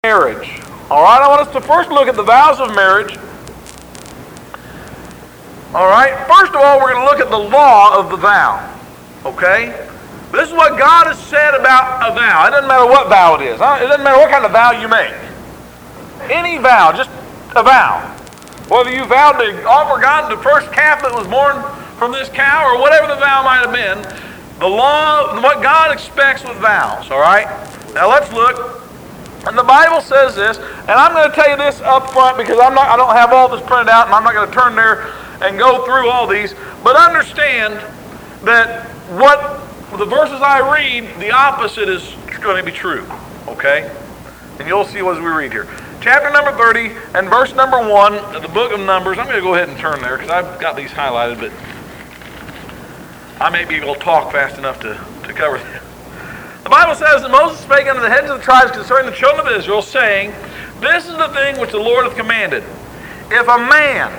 Marriage. All right, I want us to first look at the vows of marriage. All right, first of all, we're going to look at the law of the vow. Okay? This is what God has said about a vow. It doesn't matter what vow it is. It doesn't matter what kind of vow you make. Any vow, just a vow. Whether you vowed to offer God the first calf that was born from this cow or whatever the vow might have been, the law, what God expects with vows. All right? Now let's look. And the Bible says this, and I'm going to tell you this up front because I don't have all this printed out, and I'm not going to turn there and go through all these. But understand that what the verses I read, the opposite is going to be true. Okay? And you'll see as we read here. Chapter number 30 and verse number 1 of the book of Numbers. I'm going to go ahead and turn there because I've got these highlighted, but I may be able to talk fast enough to cover this. The Bible says that Moses spake unto the heads of the tribes concerning the children of Israel, saying, This is the thing which the Lord hath commanded. If a man,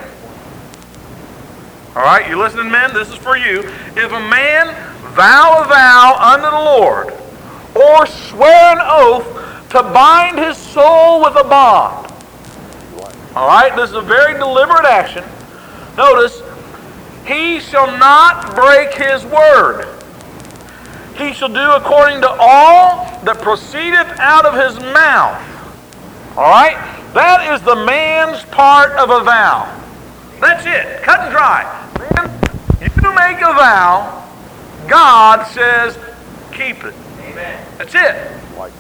all right, you listening men, this is for you. If a man vow a vow unto the Lord, or swear an oath to bind his soul with a bond. All right, this is a very deliberate action. Notice, he shall not break his word. He shall do according to all that proceedeth out of his mouth. All right? That is the man's part of a vow. That's it. Cut and dry. Man, you make a vow, God says, keep it. Amen. That's it.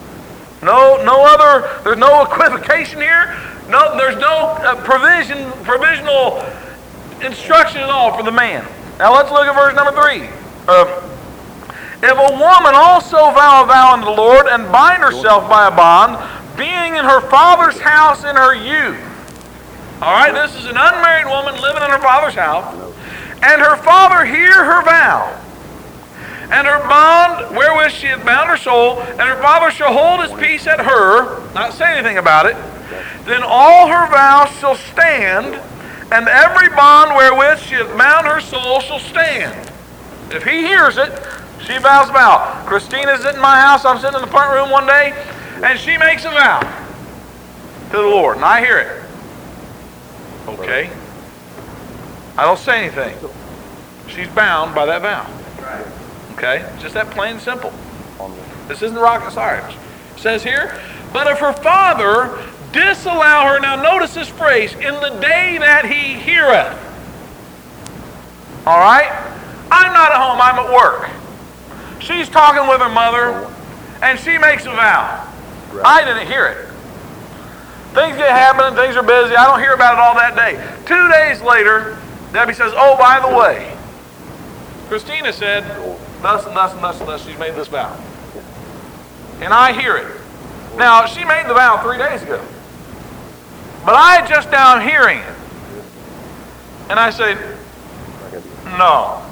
No other, there's no equivocation here. No, there's no provisional instruction at all for the man. Now let's look at verse number 3. If a woman also vow a vow unto the Lord, and bind herself by a bond, being in her father's house in her youth. All right, this is an unmarried woman living in her father's house. And her father hear her vow, and her bond wherewith she hath bound her soul, and her father shall hold his peace at her, not say anything about it, then all her vows shall stand, and every bond wherewith she hath bound her soul shall stand. If he hears it, she vows a vow. Christina's in my house. I'm sitting in the front room one day, and she makes a vow to the Lord, and I hear it. Okay. I don't say anything. She's bound by that vow. Okay? Just that plain and simple. This isn't rocket science. It says here, but if her father disallow her, now notice this phrase, in the day that he heareth. All right? I'm not at home. I'm at work. She's talking with her mother, and she makes a vow. Right. I didn't hear it. Things get happening, things are busy. I don't hear about it all that day. 2 days later, Debbie says, oh, by the way, Christina said, thus and thus and thus and thus, she's made this vow. And I hear it. Now, she made the vow 3 days ago. But I just now hearing it. And I say, no.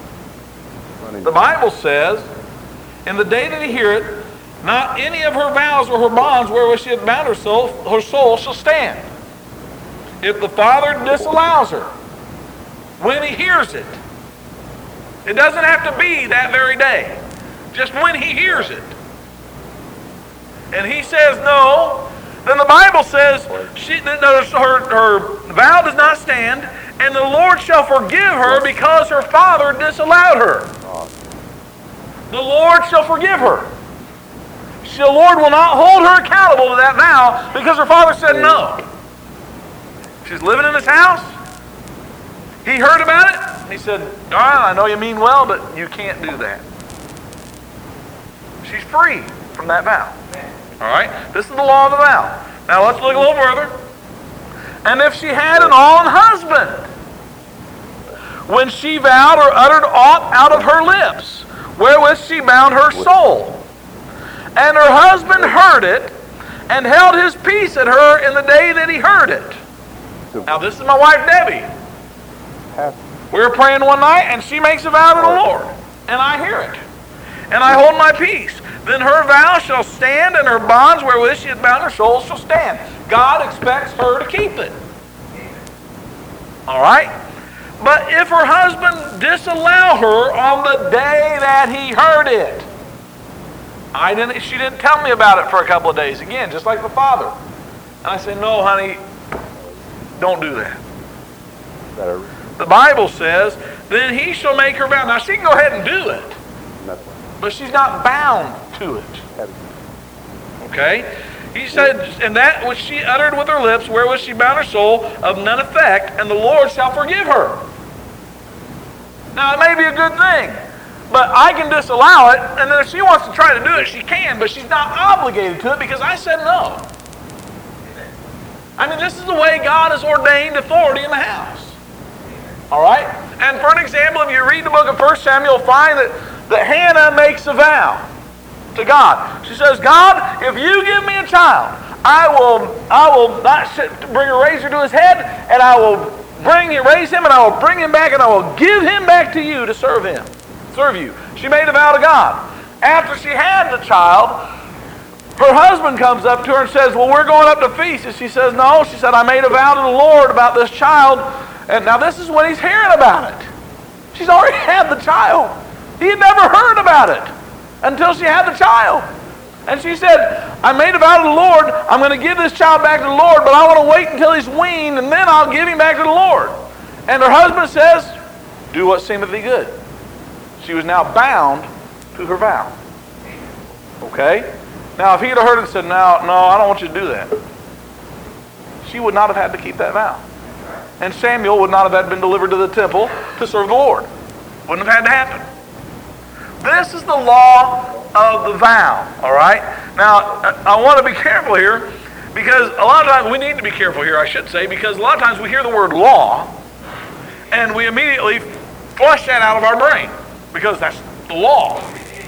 The Bible says, in the day that he heareth, not any of her vows or her bonds wherewith she hath bound her soul shall stand. If the father disallows her, when he hears it, it doesn't have to be that very day, just when he hears it. And he says no, then the Bible says her vow does not stand, and the Lord shall forgive her because her father disallowed her. The Lord shall forgive her. The Lord will not hold her accountable to that vow because her father said no. She's living in his house. He heard about it. He said, all right, I know you mean well, but you can't do that. She's free from that vow. All right? This is the law of the vow. Now let's look a little further. And if she had an on husband, when she vowed or uttered aught out of her lips, wherewith she bound her soul, and her husband heard it, and held his peace at her in the day that he heard it. Now this is my wife Debbie. We were praying one night, and she makes a vow to the Lord, and I hear it, and I hold my peace. Then her vow shall stand, and her bonds wherewith she hath bound her soul shall stand. God expects her to keep it. All right? But if her husband disallow her on the day that he heard it, She didn't tell me about it for a couple of days. Again, just like the father. And I said, no, honey, don't do that. The Bible says, then he shall make her vow. Now, she can go ahead and do it, but she's not bound to it. Okay? He said, and that which she uttered with her lips, wherewith she bound her soul, of none effect, and the Lord shall forgive her. Now, it may be a good thing, but I can disallow it, and then if she wants to try to do it, she can, but she's not obligated to it because I said no. I mean, this is the way God has ordained authority in the house. All right? And for an example, if you read the book of 1 Samuel, you'll find that Hannah makes a vow to God. She says, God, if you give me a child, I will not bring a razor to his head, and I will raise him, and I will bring him back, and I will give him back to you to serve you. She made a vow to God. After she had the child, her husband comes up to her and says, well, we're going up to feast. And she says, no. She said, I made a vow to the Lord about this child. And now this is when he's hearing about it. She's already had the child. He had never heard about it until she had the child. And she said, I made a vow to the Lord. I'm going to give this child back to the Lord, but I want to wait until he's weaned, and then I'll give him back to the Lord. And her husband says, do what seemeth thee good. She was now bound to her vow. Okay? Now, if he'd have heard it and said, no, I don't want you to do that, she would not have had to keep that vow. And Samuel would not have had been delivered to the temple to serve the Lord. Wouldn't have had to happen. This is the law of the vow, all right? Now, I want to be careful here, because a lot of times, we need to be careful here, I should say, because a lot of times we hear the word law, and we immediately flush that out of our brain, because that's the law.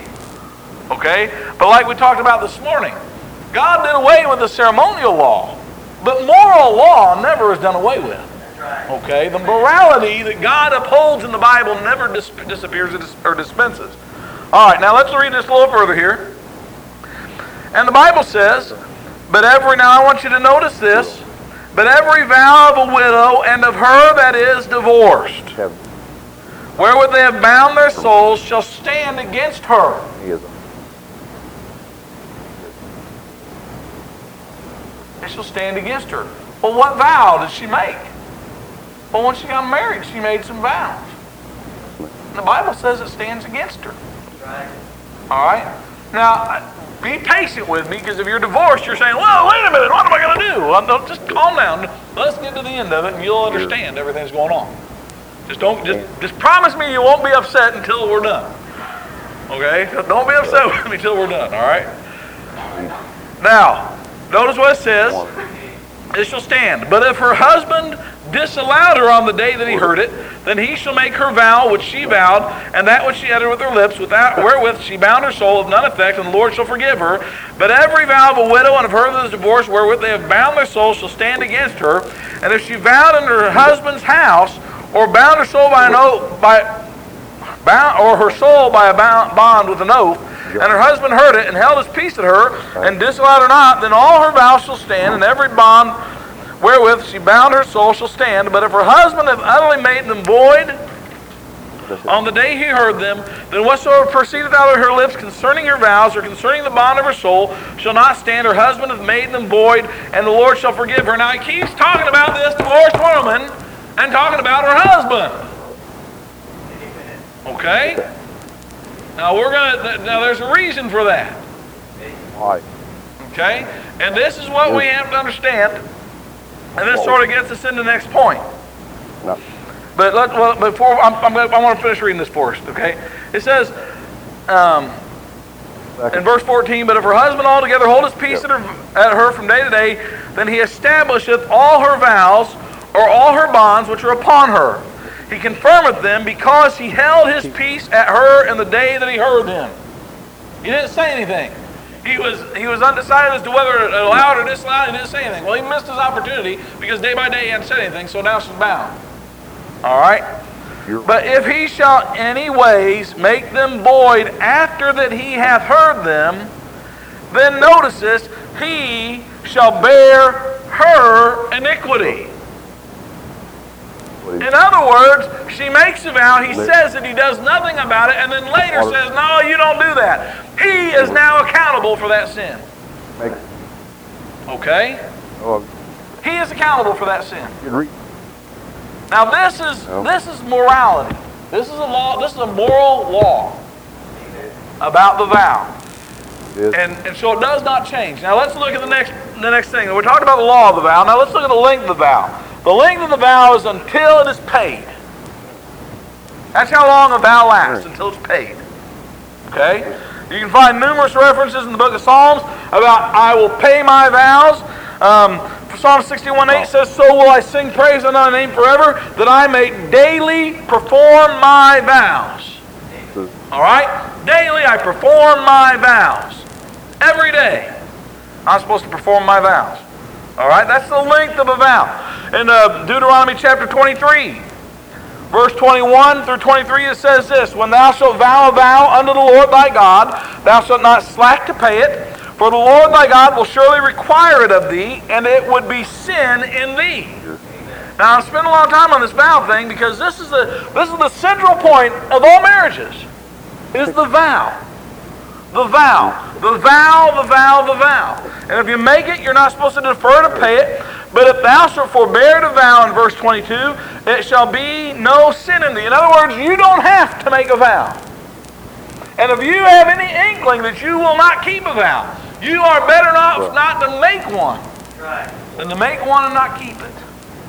Okay? But like we talked about this morning, God did away with the ceremonial law, but moral law never is done away with. Okay? The morality that God upholds in the Bible never disappears or dispenses. All right, now let's read this a little further here. And the Bible says, now I want you to notice this, but every vow of a widow and of her that is divorced, wherewith they have bound their souls, shall stand against her. It shall stand against her. Well, what vow did she make? Well, when she got married, she made some vows. And the Bible says it stands against her. All right? Now, be patient with me, because if you're divorced, you're saying, well, wait a minute, what am I going to do? Well, just calm down. Let's get to the end of it, and you'll understand everything's going on. Just promise me you won't be upset until we're done. Okay? Don't be upset with me until we're done, all right? Now, notice what it says. It shall stand. But if her husband disallowed her on the day that he heard it, then he shall make her vow which she vowed, and that which she uttered with her lips, wherewith she bound her soul, of none effect, and the Lord shall forgive her. But every vow of a widow and of her that is divorced, wherewith they have bound their soul, shall stand against her. And if she vowed in her husband's house, or bound her soul by an oath, or her soul by a bond with an oath, and her husband heard it, and held his peace at her, and disallowed her not, then all her vows shall stand, and every bond wherewith she bound her soul shall stand. But if her husband have utterly made them void on the day he heard them, then whatsoever proceedeth out of her lips concerning her vows, or concerning the bond of her soul, shall not stand. Her husband hath made them void, and the Lord shall forgive her. Now he keeps talking about this divorced woman, and talking about her husband. Okay? Now there's a reason for that. Okay? And this is what we have to understand. And this sort of gets us into the next point. But before I want to finish reading this for us, okay? It says in verse 14, but if her husband altogether hold his peace at her from day to day, then he establisheth all her vows, or all her bonds which are upon her. He confirmeth them, because he held his peace at her in the day that he heard them. He didn't say anything. He was undecided as to whether to allow it or disallow it. He didn't say anything. Well, he missed his opportunity, because day by day he hadn't said anything, so now she's bound. All right? But if he shall any ways make them void after that he hath heard them, then notice this, he shall bear her iniquity. In other words, she makes a vow, he says that he does nothing about it, and then later says, no, you don't do that. He is now accountable for that sin. Okay? He is accountable for that sin. Now this is morality. This is a law. This is a moral law about the vow. And so it does not change. Now let's look at the next thing. We're talking about the law of the vow. Now let's look at the length of the vow. The length of the vow is until it is paid. That's how long a vow lasts, until it's paid. Okay? You can find numerous references in the book of Psalms about I will pay my vows. Psalm 61:8 says, so will I sing praise unto thy name forever, that I may daily perform my vows. All right? Daily I perform my vows. Every day I'm supposed to perform my vows. All right? That's the length of a vow. In Deuteronomy chapter 23, verse 21 through 23, it says this, when thou shalt vow a vow unto the Lord thy God, thou shalt not slack to pay it, for the Lord thy God will surely require it of thee, and it would be sin in thee. Now, I'm spending a lot of time on this vow thing because this is the central point of all marriages, is the vow. The vow. The vow, the vow, the vow. And if you make it, you're not supposed to defer to pay it. But if thou shalt forbear to vow in verse 22, it shall be no sin in thee. In other words, you don't have to make a vow. And if you have any inkling that you will not keep a vow, you are better off not to make one than to make one and not keep it.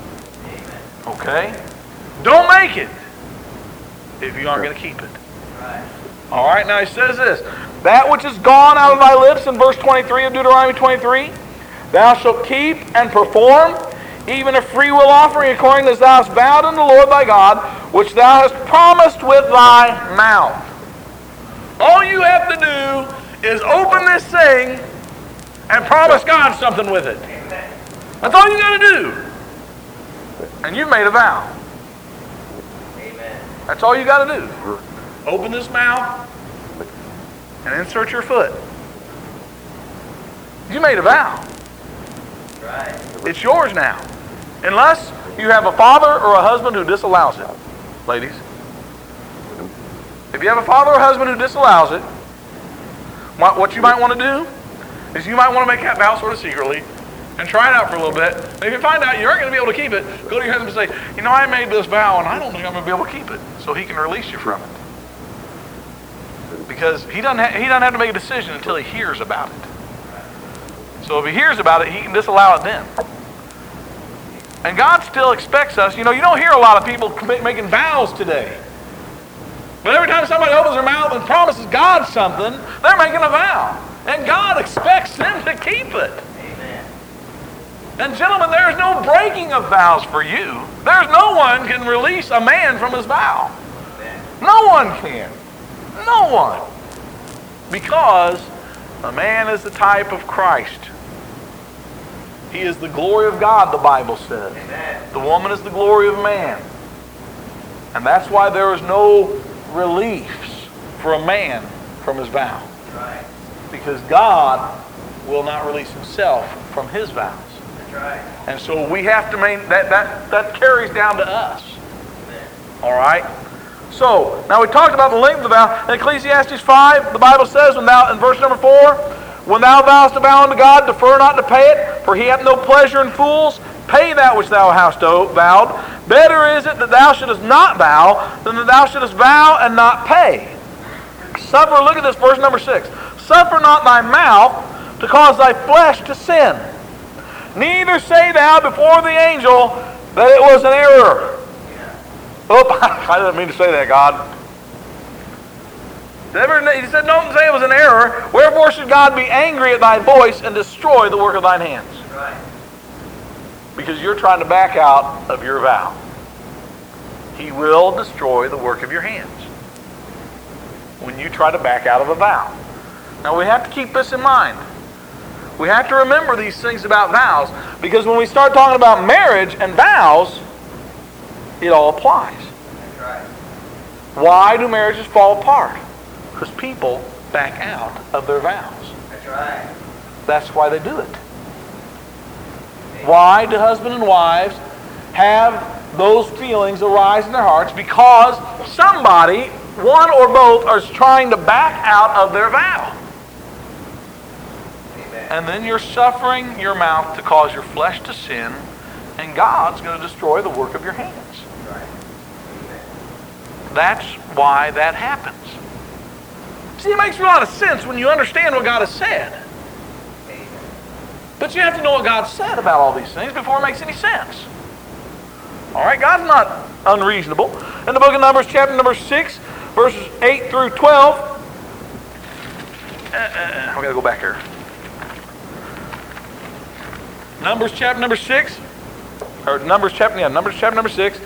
Okay? Don't make it if you aren't going to keep it. All right, now he says this, that which is gone out of thy lips in verse 23 of Deuteronomy 23, thou shalt keep and perform, even a free will offering according as thou hast vowed unto the Lord thy God, which thou hast promised with thy mouth. All you have to do is open this thing and promise God something with it. That's all you got to do. And you've made a vow. That's all you got to do. Open this mouth and insert your foot. You made a vow. It's yours now. Unless you have a father or a husband who disallows it. Ladies. If you have a father or husband who disallows it, what you might want to do is you might want to make that vow sort of secretly and try it out for a little bit. And if you find out you aren't going to be able to keep it, go to your husband and say, I made this vow and I don't think I'm going to be able to keep it. So he can release you from it. Because he doesn't have to make a decision until he hears about it. So if he hears about it, he can disallow it then. And God still expects us. You don't hear a lot of people making vows today. But every time somebody opens their mouth and promises God something, they're making a vow. And God expects them to keep it. Amen. And gentlemen, there is no breaking of vows for you. There's no one can release a man from his vow. Amen. No one can. No one. Because a man is the type of Christ. He is the glory of God, the Bible says. Amen. The woman is the glory of man. And that's why there is no reliefs for a man from his vow. Right. Because God will not release himself from his vows. That's right. And so we have to that carries down to us. Amen. All right? So, now we talked about the length of the vow. In Ecclesiastes 5, the Bible says, in verse number 4, when thou vowest a vow unto God, defer not to pay it, for he hath no pleasure in fools. Pay that which thou hast vowed. Better is it that thou shouldest not vow than that thou shouldest vow and not pay. Suffer, look at this, verse number 6. Suffer not thy mouth to cause thy flesh to sin. Neither say thou before the angel that it was an error. Oh, I didn't mean to say that, God. He said, don't say it was an error. Wherefore should God be angry at thy voice and destroy the work of thine hands? Right. Because you're trying to back out of your vow. He will destroy the work of your hands when you try to back out of a vow. Now we have to keep this in mind. We have to remember these things about vows, because when we start talking about marriage and vows, it all applies. That's right. Why do marriages fall apart? Because people back out of their vows. That's right. That's why they do it. Why do husband and wives have those feelings arise in their hearts because somebody, one or both, is trying to back out of their vow. Amen. And then you're suffering your mouth to cause your flesh to sin, and God's going to destroy the work of your hands. Right. That's why that happens. See, it makes a lot of sense when you understand what God has said. Amen. But you have to know what God said about all these things before it makes any sense. All right, God's not unreasonable. In the book of Numbers, chapter number 6, verses 8 through 12. I've got to go back here. Numbers chapter number 6. Or Numbers chapter number 6.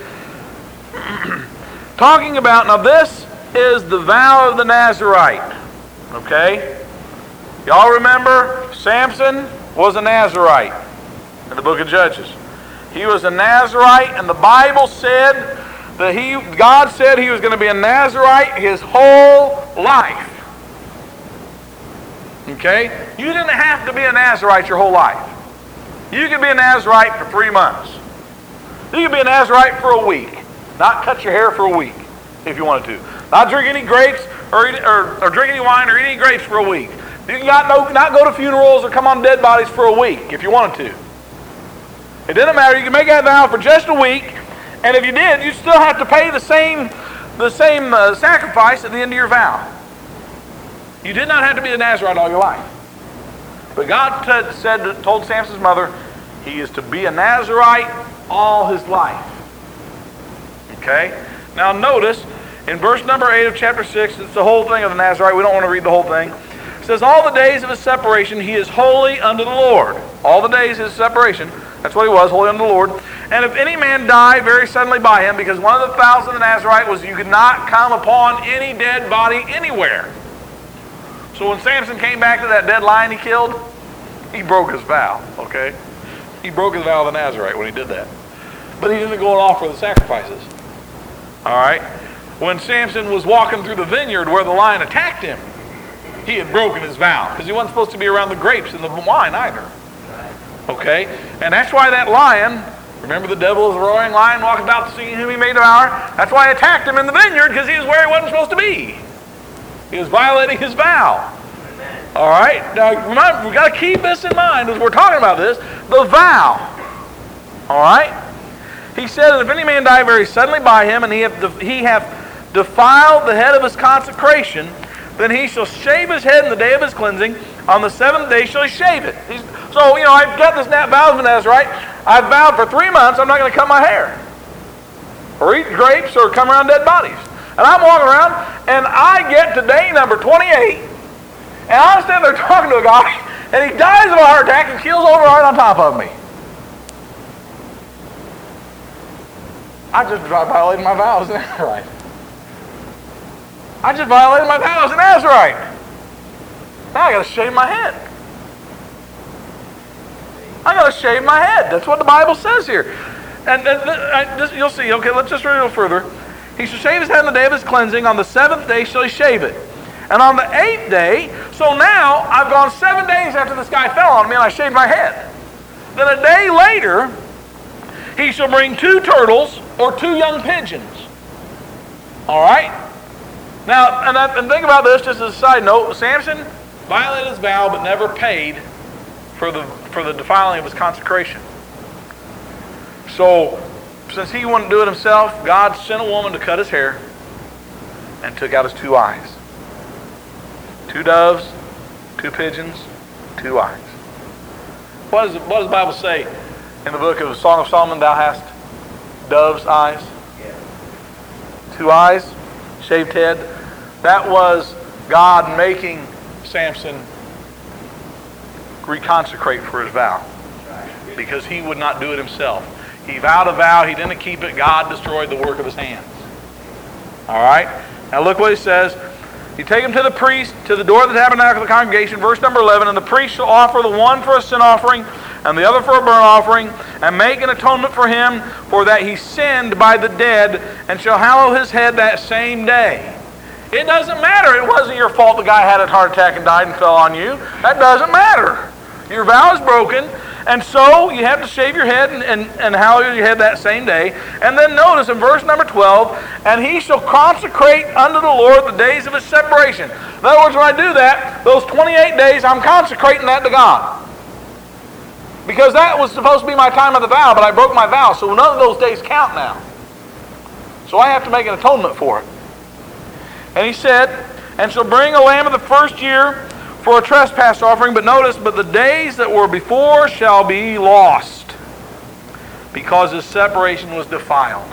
Talking about, now this is the vow of the Nazarite. Okay? Y'all remember Samson was a Nazarite in the book of Judges. He was a Nazarite, and the Bible said that God said he was going to be a Nazarite his whole life. Okay? You didn't have to be a Nazarite your whole life. You could be a Nazarite for 3 months. You could be a Nazarite for a week. Not cut your hair for a week, if you wanted to. Not drink any grapes or drink any wine or eat any grapes for a week. You can not go to funerals or come on dead bodies for a week if you wanted to. It didn't matter. You can make that vow for just a week, and if you did, you'd still have to pay the same sacrifice at the end of your vow. You did not have to be a Nazarite all your life. But God told Samson's mother he is to be a Nazarite all his life. Okay? Now notice, in verse number 8 of chapter 6, it's the whole thing of the Nazarite. We don't want to read the whole thing. It says, all the days of his separation he is holy unto the Lord. All the days of his separation, that's what he was, holy unto the Lord. And if any man die very suddenly by him, because one of the vows of the Nazarite was you could not come upon any dead body anywhere. So when Samson came back to that dead lion he killed, he broke his vow, okay? He broke his vow of the Nazarite when he did that. But he didn't go and offer the sacrifices. All right? When Samson was walking through the vineyard where the lion attacked him, he had broken his vow because he wasn't supposed to be around the grapes and the wine either. Okay? And that's why that lion, remember the devil is a roaring lion walking about to see whom he may devour? That's why he attacked him in the vineyard, because he was where he wasn't supposed to be. He was violating his vow. All right? Now, remember, we've got to keep this in mind as we're talking about this. The vow. All right? He said, if any man die very suddenly by him, and he hath defiled the head of his consecration, then he shall shave his head in the day of his cleansing. On the 7th day shall he shave it. So, I've got this vow of the Nazarite. I've vowed for 3 months I'm not going to cut my hair, or eat grapes, or come around dead bodies. And I'm walking around, and I get to day number 28, and I'm standing there talking to a guy, and he dies of a heart attack and keels over right on top of me. I just violated my vows as an Nazarite. I just violated my vows as an Nazarite. Now I got to shave my head. I got to shave my head. That's what the Bible says here. And you'll see. Okay, let's just read a little further. He shall shave his head in the day of his cleansing. On the 7th day shall he shave it. And on the 8th day, so now I've gone 7 days after this guy fell on me and I shaved my head. Then a day later, he shall bring 2 turtles or 2 young pigeons. All right? Now, and think about this just as a side note. Samson violated his vow but never paid for the defiling of his consecration. So, since he wouldn't do it himself, God sent a woman to cut his hair and took out his 2 eyes. 2 doves, 2 pigeons, 2 eyes. What does the Bible say in the book of Song of Solomon? Thou hast dove's eyes, 2 eyes, shaved head. That was God making Samson reconsecrate for his vow, because he would not do it himself. He vowed a vow, he didn't keep it, God destroyed the work of his hands. All right? Now look what he says. You take him to the priest, to the door of the tabernacle of the congregation, verse number 11, and the priest shall offer the one for a sin offering, and the other for a burnt offering, and make an atonement for him, for that he sinned by the dead, and shall hallow his head that same day. It doesn't matter. It wasn't your fault the guy had a heart attack and died and fell on you. That doesn't matter. Your vow is broken, And so you have to shave your head and hallow your head that same day. And then notice in verse number 12, and he shall consecrate unto the Lord the days of his separation. In other words, when I do that, those 28 days, I'm consecrating that to God. Because that was supposed to be my time of the vow, but I broke my vow, so none of those days count now. So I have to make an atonement for it. And he said, and shall bring a lamb of the first year for a trespass offering, but notice, but the days that were before shall be lost, because his separation was defiled.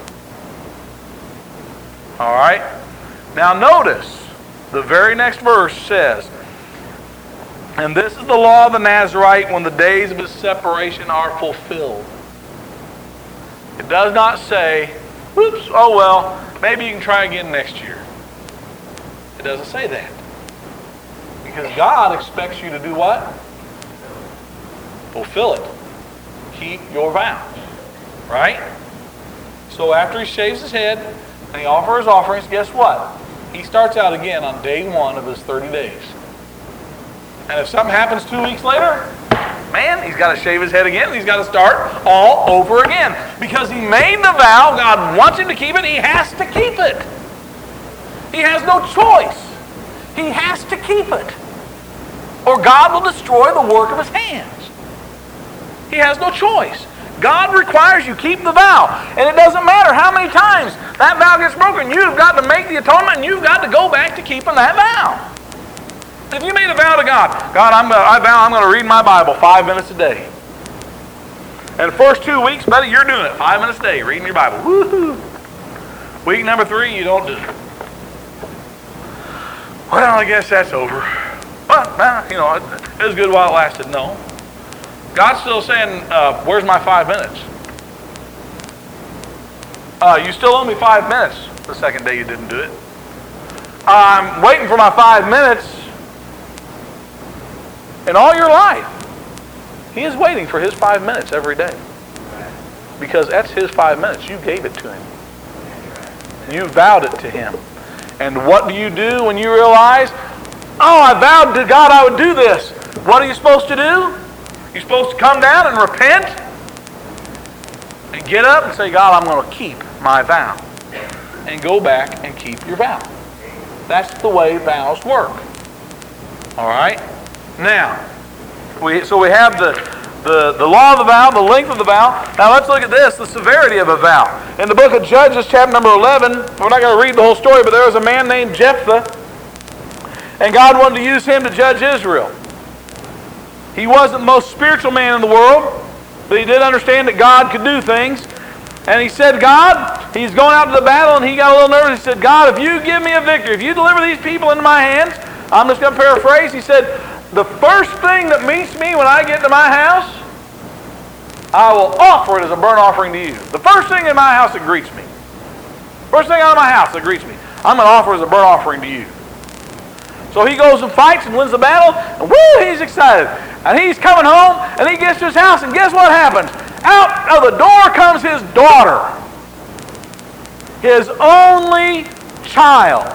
All right? Now notice, the very next verse says, and this is the law of the Nazarite when the days of his separation are fulfilled. It does not say, whoops, oh well, maybe you can try again next year. It doesn't say that. Because God expects you to do what? Fulfill it. Keep your vows. Right? So after he shaves his head and he offers his offerings, guess what? He starts out again on day 1 of his 30 days. And if something happens 2 weeks later, man, he's got to shave his head again and he's got to start all over again. Because he made the vow, God wants him to keep it, he has to keep it. He has no choice. He has to keep it. Or God will destroy the work of his hands. He has no choice. God requires you keep the vow. And it doesn't matter how many times that vow gets broken. You've got to make the atonement and you've got to go back to keeping that vow. If you made a vow to God, I vow I'm going to read my Bible 5 minutes a day. And the first 2 weeks, buddy, you're doing it 5 minutes a day, reading your Bible. Woohoo! Week number 3, you don't do it. Well, I guess that's over. Well, it was good while it lasted. No. God's still saying, where's my 5 minutes? You still owe me 5 minutes the second day you didn't do it. I'm waiting for my 5 minutes in all your life. He is waiting for his 5 minutes every day. Because that's his 5 minutes. You gave it to him. You vowed it to him. And what do you do when you realize, oh, I vowed to God I would do this. What are you supposed to do? You're supposed to come down and repent and get up and say, God, I'm going to keep my vow. And go back and keep your vow. That's the way vows work. All right? Now, we have the law of the vow, the length of the vow. Now let's look at this, the severity of a vow. In the book of Judges, chapter number 11, we're not going to read the whole story, but there was a man named Jephthah, and God wanted to use him to judge Israel. He wasn't the most spiritual man in the world, but he did understand that God could do things. And he said, God, he's going out to the battle, and he got a little nervous. He said, God, if you give me a victory, if you deliver these people into my hands, I'm just going to paraphrase. He said, the first thing that meets me when I get to my house, I will offer it as a burnt offering to you. The first thing in my house that greets me. First thing out of my house that greets me, I'm going to offer as a burnt offering to you. So he goes and fights and wins the battle, and woo, he's excited. And he's coming home, and he gets to his house, and guess what happens? Out of the door comes his daughter. His only child.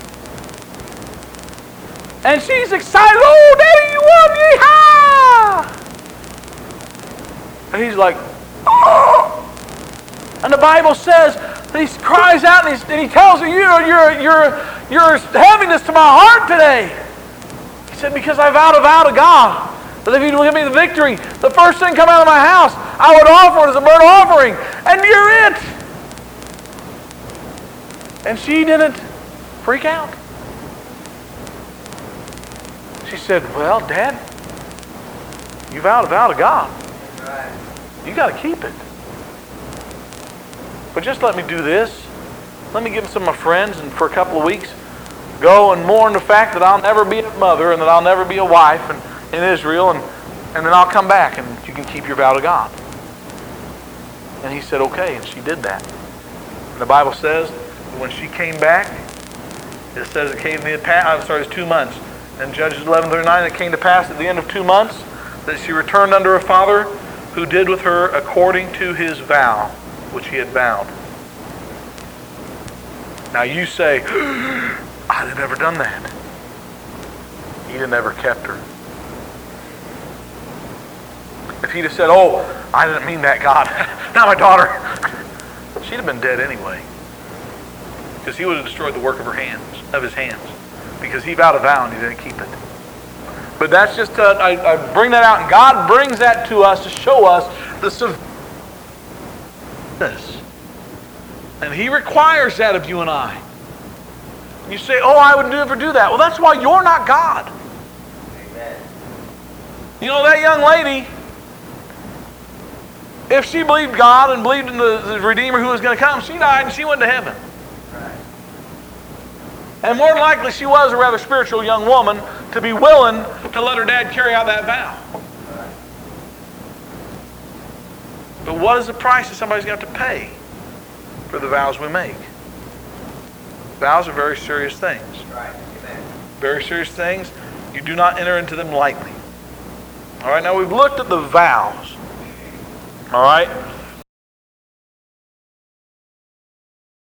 And she's excited. Oh, Daddy, you won! Yeehaw! And he's like, oh! And the Bible says that he cries out and he tells her, you're heaviness to my heart today. He said, because I vowed a vow to God that if He would give me the victory, the first thing come out of my house, I would offer it as a burnt offering. And you're it. And she didn't freak out. She said, well, Dad, you vowed a vow to God. You got to keep it. But just let me do this. Let me give some of my friends, and for a couple of weeks, go and mourn the fact that I'll never be a mother and that I'll never be a wife in Israel, and then I'll come back and you can keep your vow to God. And he said, okay, and she did that. And the Bible says that when she came back, it says it came it was 2 months. And Judges 11:39, it came to pass at the end of 2 months that she returned unto her father, who did with her according to his vow, which he had vowed. Now you say, I'd have never done that. He'd have never kept her. If he'd have said, oh, I didn't mean that, God. Not my daughter. She'd have been dead anyway. Because he would have destroyed the work of his hands. Because he vowed a vow and he didn't keep it. But that's just, I bring that out, and God brings that to us to show us the severity. And he requires that of you and I. You say, oh, I would never do that. Well, that's why you're not God. Amen. You know, that young lady, if she believed God and believed in the Redeemer who was going to come, she died and she went to heaven. Right. And more than likely she was a rather spiritual young woman to be willing to let her dad carry out that vow. Right. But what is the price that somebody's got to pay for the vows we make? Vows are very serious things. Right. Amen. Very serious things. You do not enter into them lightly. All right, now we've looked at the vows. All right?